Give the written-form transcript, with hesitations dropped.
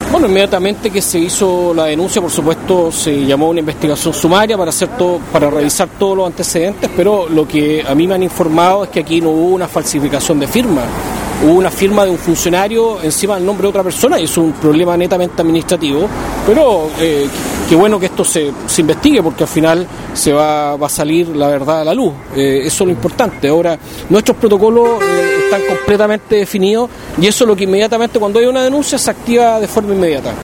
Bueno, inmediatamente que se hizo la denuncia, por supuesto, se llamó a una investigación sumaria para revisar todos los antecedentes, pero lo que a mí me han informado es que aquí no hubo una falsificación de firma. Hubo una firma de un funcionario encima del nombre de otra persona y es un problema netamente administrativo, pero qué bueno que esto se investigue porque al final se va a salir la verdad a la luz. Eso es lo importante. Ahora, nuestros protocolos están completamente definidos y eso es lo que inmediatamente cuando hay una denuncia se activa de forma inmediata.